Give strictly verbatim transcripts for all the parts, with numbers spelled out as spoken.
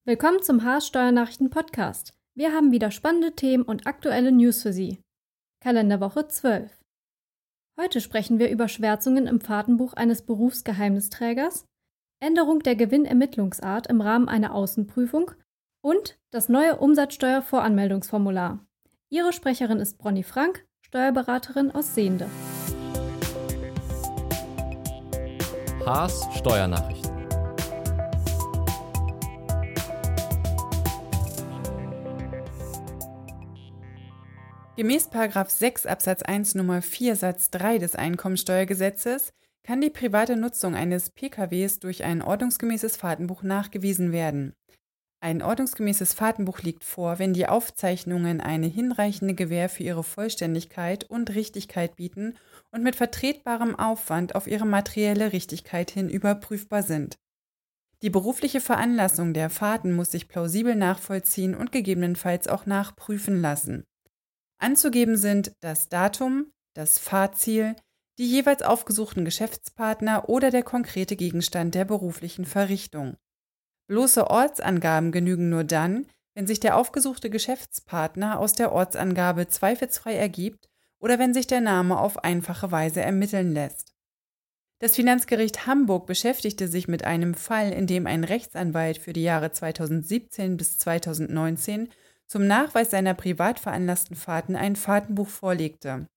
Willkommen zum Haas Steuernachrichten Podcast. Wir haben wieder spannende Themen und aktuelle News für Sie. Kalenderwoche zwölf. Heute sprechen wir über Schwärzungen im Fahrtenbuch eines Berufsgeheimnisträgers, Änderung der Gewinnermittlungsart im Rahmen einer Außenprüfung und das neue Umsatzsteuervoranmeldungsformular. Ihre Sprecherin ist Bronny Frank, Steuerberaterin aus Sehnde. Haas Steuernachrichten. Gemäß Paragraph sechs Absatz eins Nummer vier Satz drei des Einkommensteuergesetzes kann die private Nutzung eines P K Ws durch ein ordnungsgemäßes Fahrtenbuch nachgewiesen werden. Ein ordnungsgemäßes Fahrtenbuch liegt vor, wenn die Aufzeichnungen eine hinreichende Gewähr für ihre Vollständigkeit und Richtigkeit bieten und mit vertretbarem Aufwand auf ihre materielle Richtigkeit hin überprüfbar sind. Die berufliche Veranlassung der Fahrten muss sich plausibel nachvollziehen und gegebenenfalls auch nachprüfen lassen. Anzugeben sind das Datum, das Fahrziel, die jeweils aufgesuchten Geschäftspartner oder der konkrete Gegenstand der beruflichen Verrichtung. Bloße Ortsangaben genügen nur dann, wenn sich der aufgesuchte Geschäftspartner aus der Ortsangabe zweifelsfrei ergibt oder wenn sich der Name auf einfache Weise ermitteln lässt. Das Finanzgericht Hamburg beschäftigte sich mit einem Fall, in dem ein Rechtsanwalt für die Jahre zweitausendsiebzehn bis zweitausendneunzehn zum Nachweis seiner privat veranlassten Fahrten ein Fahrtenbuch vorlegte.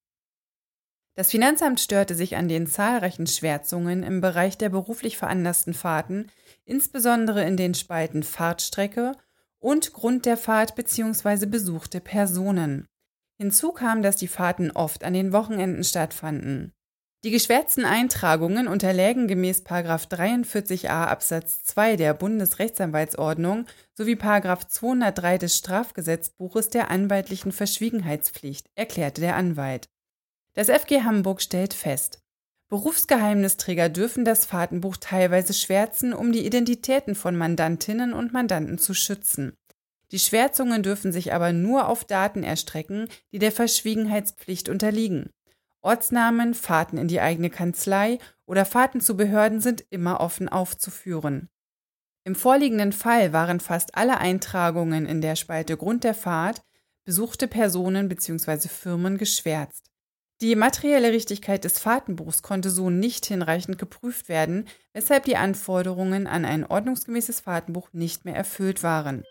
Das Finanzamt störte sich an den zahlreichen Schwärzungen im Bereich der beruflich veranlassten Fahrten, insbesondere in den Spalten Fahrtstrecke und Grund der Fahrt bzw. besuchte Personen. Hinzu kam, dass die Fahrten oft an den Wochenenden stattfanden. Die geschwärzten Eintragungen unterlägen gemäß Paragraph dreiundvierzig a Absatz zwei der Bundesrechtsanwaltsordnung sowie Paragraph zweihundertdrei des Strafgesetzbuches der anwaltlichen Verschwiegenheitspflicht, erklärte der Anwalt. Das F G Hamburg stellt fest: Berufsgeheimnisträger dürfen das Fahrtenbuch teilweise schwärzen, um die Identitäten von Mandantinnen und Mandanten zu schützen. Die Schwärzungen dürfen sich aber nur auf Daten erstrecken, die der Verschwiegenheitspflicht unterliegen. Ortsnamen, Fahrten in die eigene Kanzlei oder Fahrten zu Behörden sind immer offen aufzuführen. Im vorliegenden Fall waren fast alle Eintragungen in der Spalte Grund der Fahrt besuchte Personen bzw. Firmen geschwärzt. Die materielle Richtigkeit des Fahrtenbuchs konnte so nicht hinreichend geprüft werden, weshalb die Anforderungen an ein ordnungsgemäßes Fahrtenbuch nicht mehr erfüllt waren.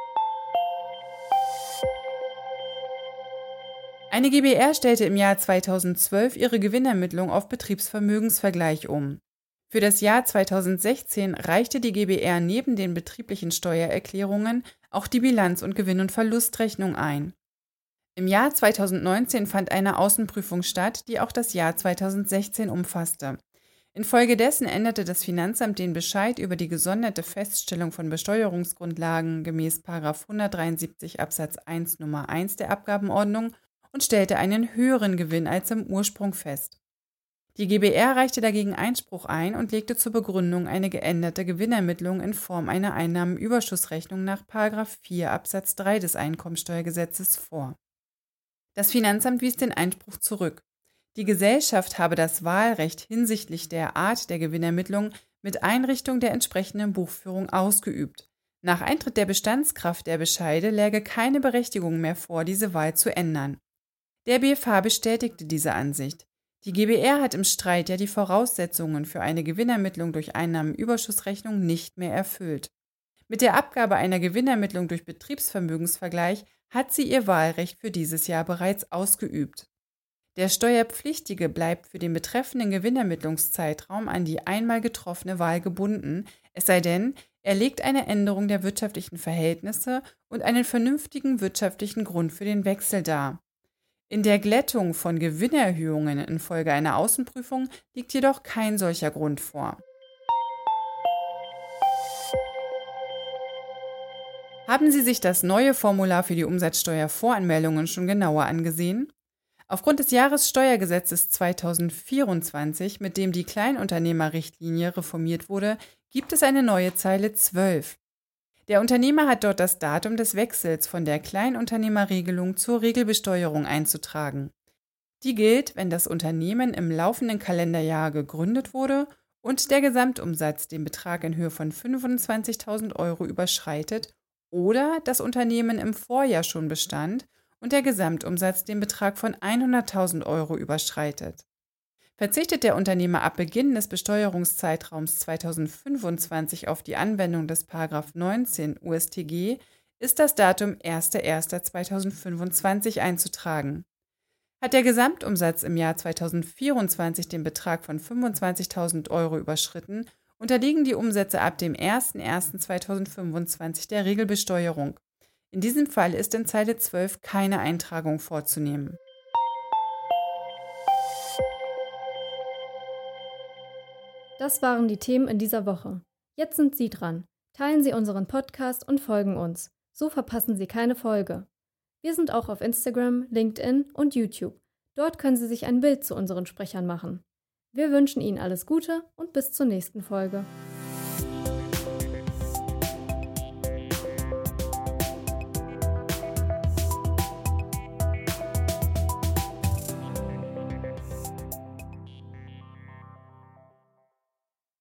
Eine G b R stellte im Jahr zweitausendzwölf ihre Gewinnermittlung auf Betriebsvermögensvergleich um. Für das Jahr zweitausendsechzehn reichte die G b R neben den betrieblichen Steuererklärungen auch die Bilanz- und Gewinn- und Verlustrechnung ein. Im Jahr zweitausendneunzehn fand eine Außenprüfung statt, die auch das Jahr zweitausendsechzehn umfasste. Infolgedessen änderte das Finanzamt den Bescheid über die gesonderte Feststellung von Besteuerungsgrundlagen gemäß Paragraph hundertdreiundsiebzig Absatz eins Nummer eins der Abgabenordnung und stellte einen höheren Gewinn als im Ursprung fest. Die G b R reichte dagegen Einspruch ein und legte zur Begründung eine geänderte Gewinnermittlung in Form einer Einnahmenüberschussrechnung nach Paragraph vier Absatz drei des Einkommensteuergesetzes vor. Das Finanzamt wies den Einspruch zurück. Die Gesellschaft habe das Wahlrecht hinsichtlich der Art der Gewinnermittlung mit Einrichtung der entsprechenden Buchführung ausgeübt. Nach Eintritt der Bestandskraft der Bescheide läge keine Berechtigung mehr vor, diese Wahl zu ändern. Der B F H bestätigte diese Ansicht. Die G b R hat im Streit ja die Voraussetzungen für eine Gewinnermittlung durch Einnahmenüberschussrechnung nicht mehr erfüllt. Mit der Abgabe einer Gewinnermittlung durch Betriebsvermögensvergleich hat sie ihr Wahlrecht für dieses Jahr bereits ausgeübt. Der Steuerpflichtige bleibt für den betreffenden Gewinnermittlungszeitraum an die einmal getroffene Wahl gebunden, es sei denn, er legt eine Änderung der wirtschaftlichen Verhältnisse und einen vernünftigen wirtschaftlichen Grund für den Wechsel dar. In der Glättung von Gewinnerhöhungen infolge einer Außenprüfung liegt jedoch kein solcher Grund vor. Haben Sie sich das neue Formular für die Umsatzsteuervoranmeldungen schon genauer angesehen? Aufgrund des Jahressteuergesetzes zweitausendvierundzwanzig, mit dem die Kleinunternehmerrichtlinie reformiert wurde, gibt es eine neue Zeile zwölf. Der Unternehmer hat dort das Datum des Wechsels von der Kleinunternehmerregelung zur Regelbesteuerung einzutragen. Die gilt, wenn das Unternehmen im laufenden Kalenderjahr gegründet wurde und der Gesamtumsatz den Betrag in Höhe von fünfundzwanzigtausend Euro überschreitet oder das Unternehmen im Vorjahr schon bestand und der Gesamtumsatz den Betrag von hunderttausend Euro überschreitet. Verzichtet der Unternehmer ab Beginn des Besteuerungszeitraums zweitausendfünfundzwanzig auf die Anwendung des Paragraph neunzehn U S T G, ist das Datum erster erster zweitausendfünfundzwanzig einzutragen. Hat der Gesamtumsatz im Jahr zweitausendvierundzwanzig den Betrag von fünfundzwanzigtausend Euro überschritten, unterliegen die Umsätze ab dem erster erster zweitausendfünfundzwanzig der Regelbesteuerung. In diesem Fall ist in Zeile zwölf keine Eintragung vorzunehmen. Das waren die Themen in dieser Woche. Jetzt sind Sie dran. Teilen Sie unseren Podcast und folgen uns. So verpassen Sie keine Folge. Wir sind auch auf Instagram, LinkedIn und YouTube. Dort können Sie sich ein Bild zu unseren Sprechern machen. Wir wünschen Ihnen alles Gute und bis zur nächsten Folge.